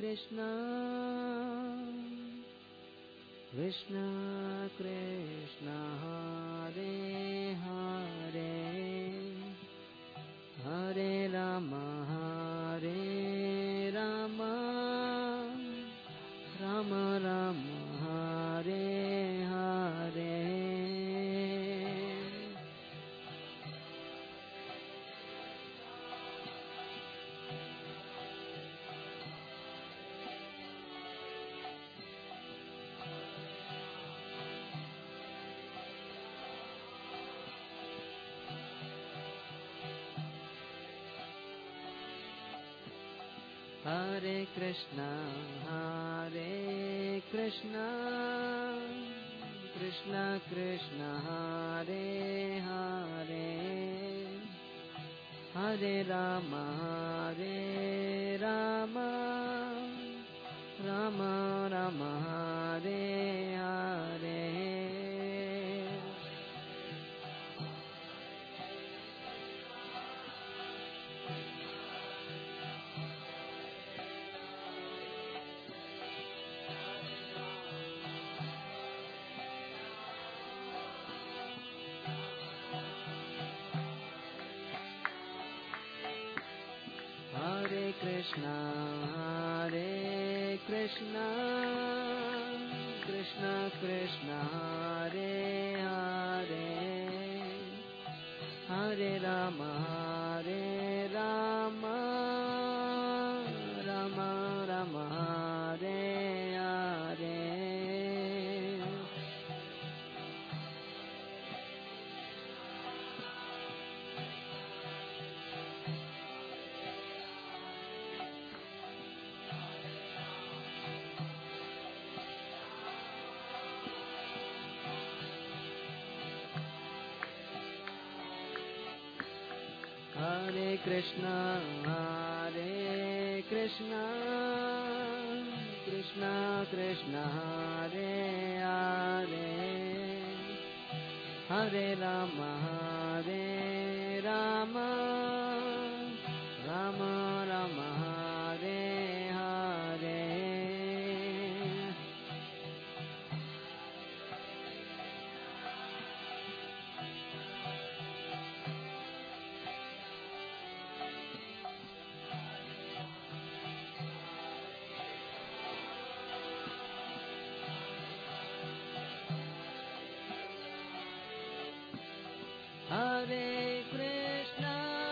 Krishna Krishna Krishna Hare Hare Hare Rama Hare Rama Rama Rama Hare Hare Hare Krishna Krishna Krishna Hare Hare Hare Rama Hare Rama Rama Rama Hare Hare Hare Krishna Krishna Krishna Hare Hare Hare Rama Hare Rama Rama Rama Hare Hare Hare Krishna Krishna Krishna Hare Hare Hare Rama Hare Rama Rama Rama Hare Hare Hare Krishna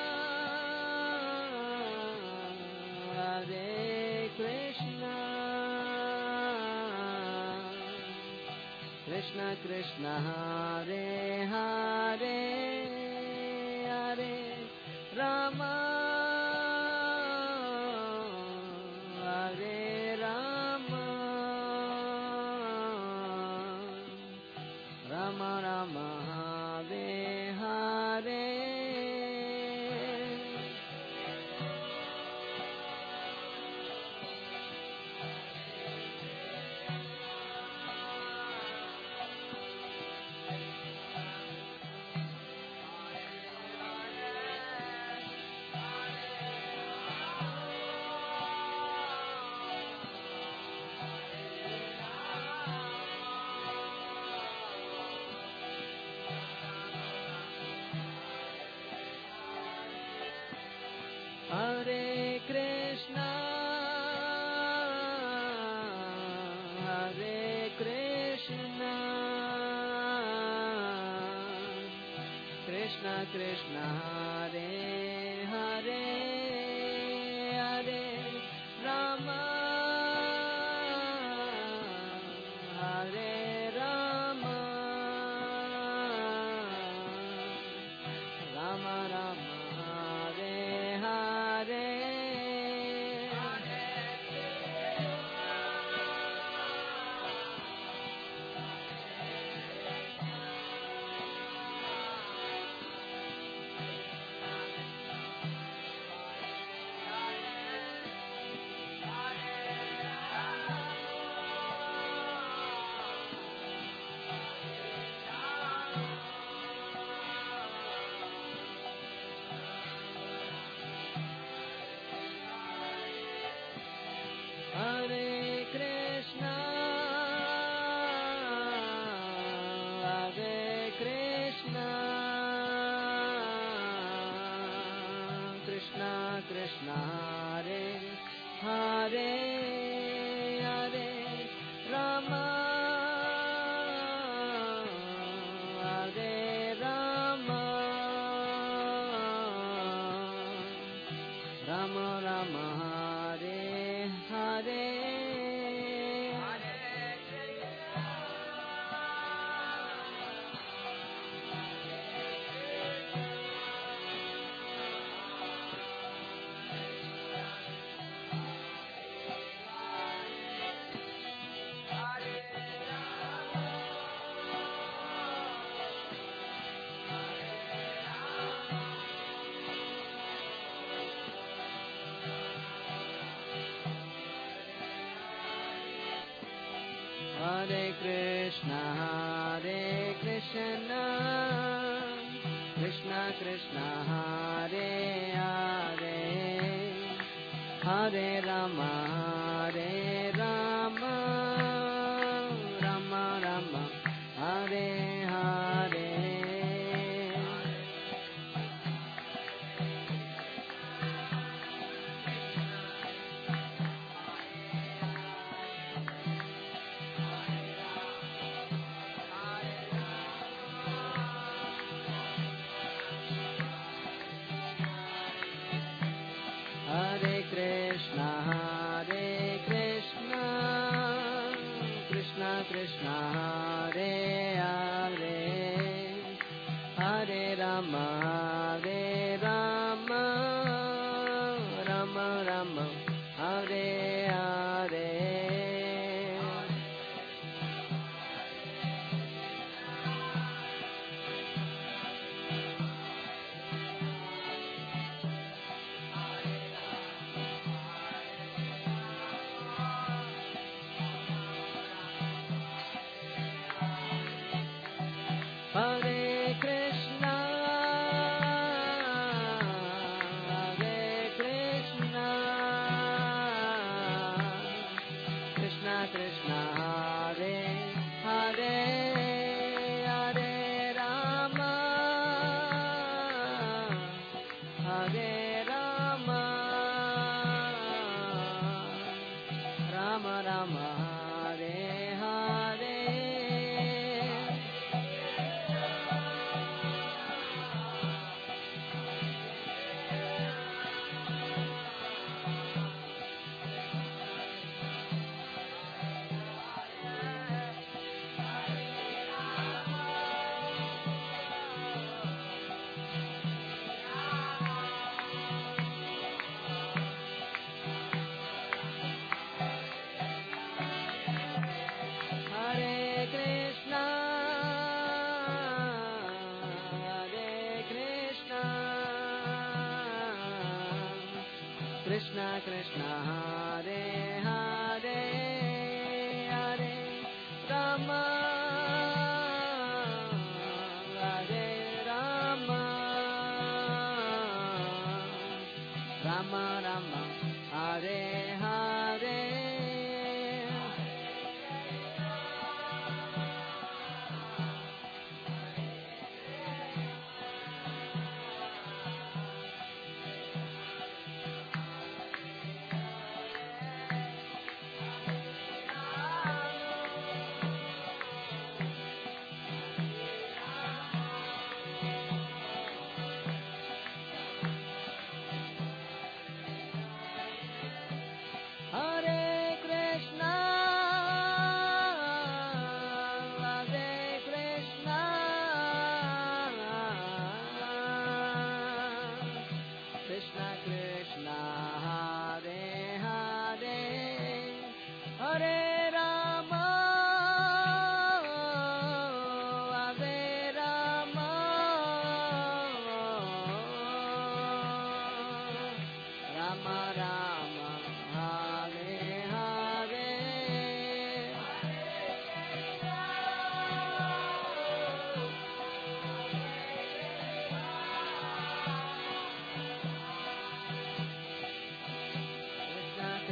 Krishna Krishna Hare Hare Hare Rama Hare Rama Rama Rama Hare Hare Hare Krishna Krishna Krishna Hare Hare Hare Rama Hare Rama Rama Rama Hare Hare Hare Krishna, Krishna Krishna, Hare Hare, Hare Rama, Hare Rama, Rama Rama, Hare Hare. Hare Krishna, Krishna Krishna, Hare Hare, Hare Rama, Rama Rama, Hare Hare. Hare Krishna, Krishna Krishna, Hare Hare, Hare Rama, Rama Rama, Hare Hare. Hare Krishna, Krishna Krishna, Hare Hare, Hare Rama, Rama Rama, Hare Hare. Hare Krishna, Krishna Krishna, Hare Hare, Hare Rama, Rama Rama, Hare Hare.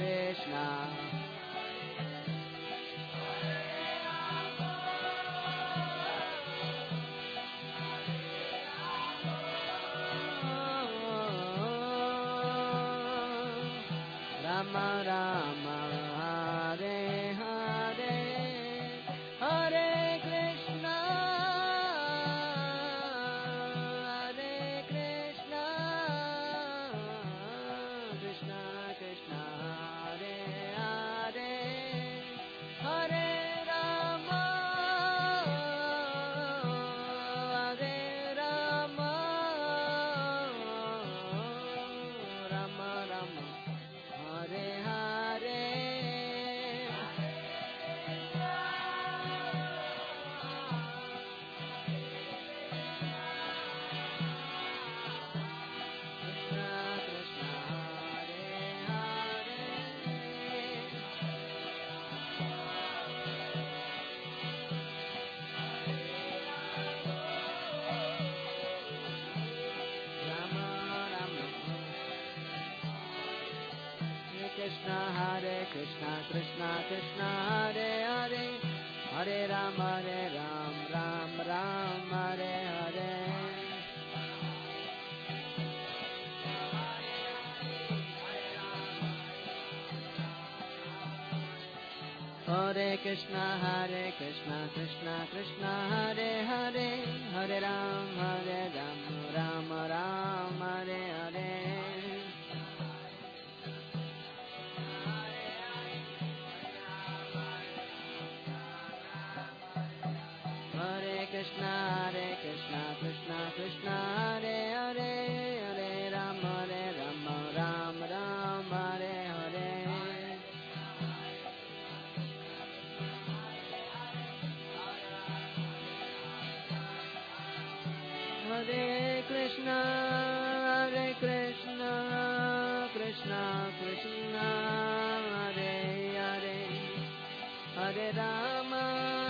Krishna, Rama Rama, Hare Hare, Hare Krishna, Hare Krishna, Krishna Krishna, Hare Hare, Hare Rama, Hare Rama, Rama Rama, Hare Hare, Krishna Krishna, Hare Hare, Rama Rama, Hare Krishna Krishna Krishna Hare Hare, Hare Ram Ram Ram Hare Hare, Hare Krishna Krishna Krishna Hare Hare, Hare Ram Ram Ram Hare Hare, Hare Krishna Krishna Krishna Hare Hare, Hare Ram Ram Ram Hare Hare, Hare Krishna Krishna Krishna Hare Hare, Hare Rama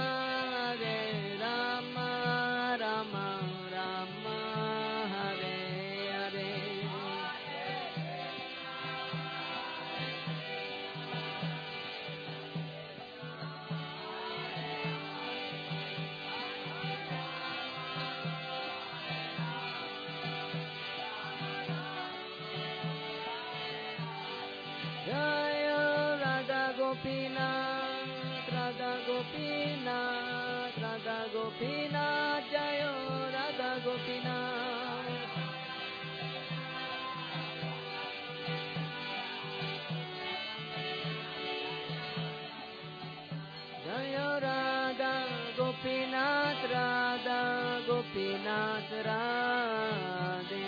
Rama Rama Hare Hare, Jaya Radha Gopinath, Radha Gopinath, Radha Gopinath, Jaya Radha Gopinath, Jaya Radha Gopinath, Radha Gopinath, Radhe,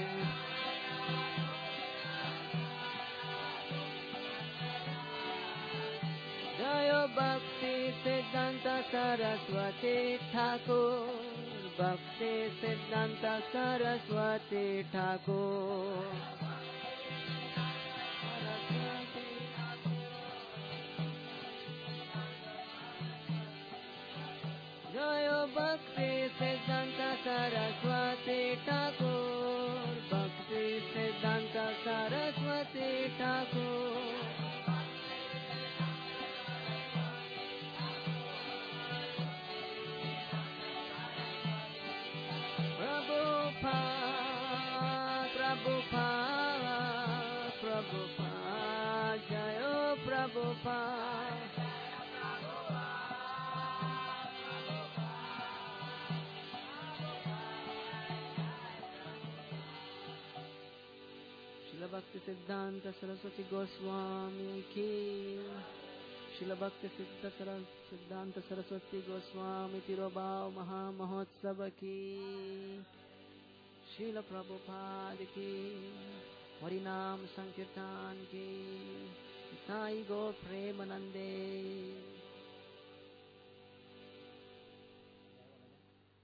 Jaya Bhakti Siddhanta Saraswati Thakur, Bhakti Siddhanta Saraswati Thakur, Jaya Bhakti Siddhanta Saraswati Thakur, Bhakti Siddhanta Saraswati Thakur, Prabhupada, Jaya Prabhupada, Srila Bhakti Siddhanta Saraswati Goswami ki, Srila Bhakti Siddhanta Saraswati Goswami Tirobhav Maha Mahotsava ki, Srila Prabhupada ki, Harinam Sankirtan ki, Sai Gaur Premanande.